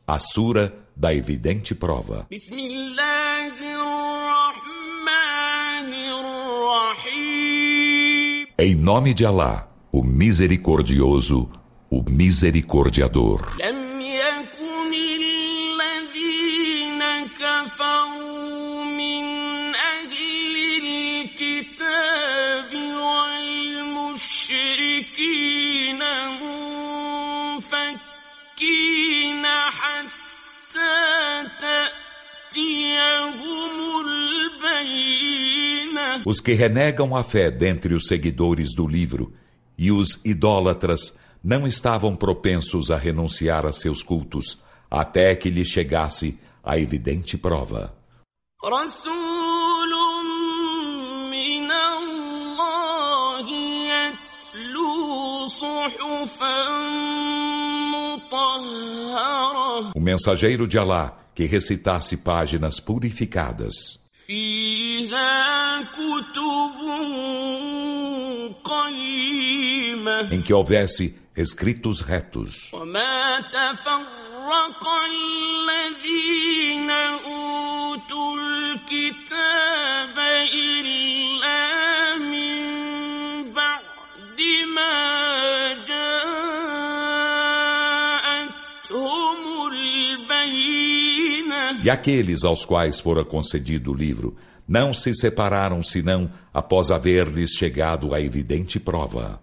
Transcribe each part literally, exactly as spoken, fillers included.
A Sura da evidente prova. Em nome de Alá, o misericordioso, o misericordiador. Os que renegam a fé dentre os seguidores do livro e os idólatras não estavam propensos a renunciar a seus cultos até que lhes chegasse a evidente prova. O mensageiro de Alá que recitasse páginas purificadas, em que houvesse escritos retos. E aqueles aos quais fora concedido o livro não se separaram senão após haver-lhes chegado a evidente prova.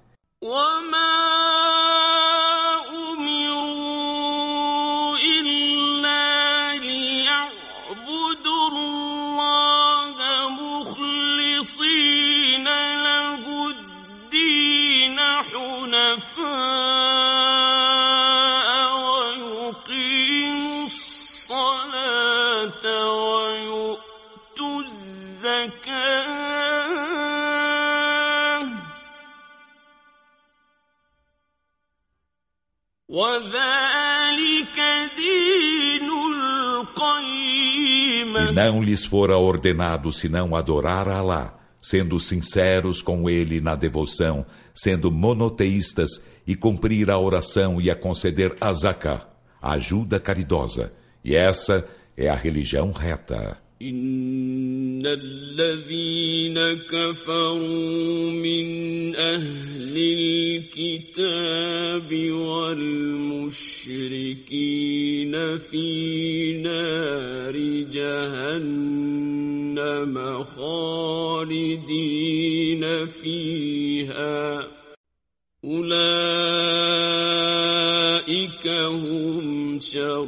E não lhes fora ordenado senão adorar a Alá, sendo sinceros com ele na devoção, sendo monoteístas e cumprir a oração e a conceder a zakah, a ajuda caridosa. E essa é a religião reta. إن الذين كفروا من أهل الكتاب والمشركين في نار جهنم خالدين فيها أولئك هم شر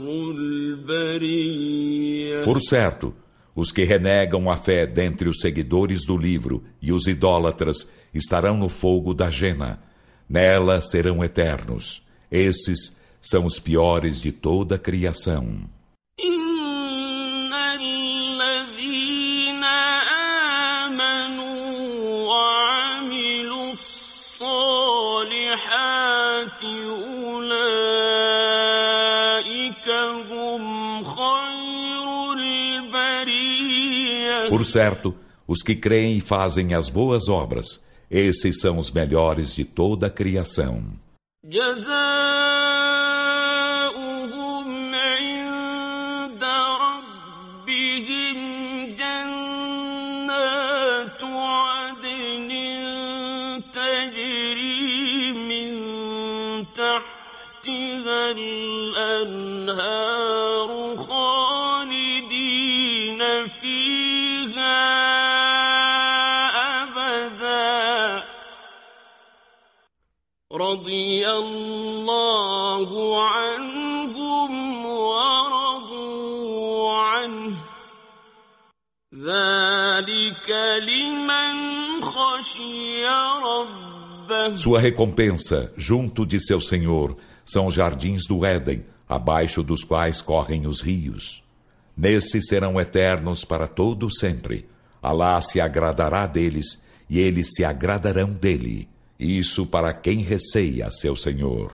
البرية. Por certo, os que renegam a fé dentre os seguidores do livro e os idólatras estarão no fogo da Jena. Nela serão eternos. Esses são os piores de toda a criação. Por certo, os que creem e fazem as boas obras, esses são os melhores de toda a criação. رضي الله عنهم ورضوا عنه ذلك لمن خشي ربه. Sua recompensa, junto de seu Senhor, são os jardins do Éden, abaixo dos quais correm os rios. Nesses serão eternos para todo sempre. Alá se agradará deles, e eles se agradarão dele. Isso para quem receia seu Senhor.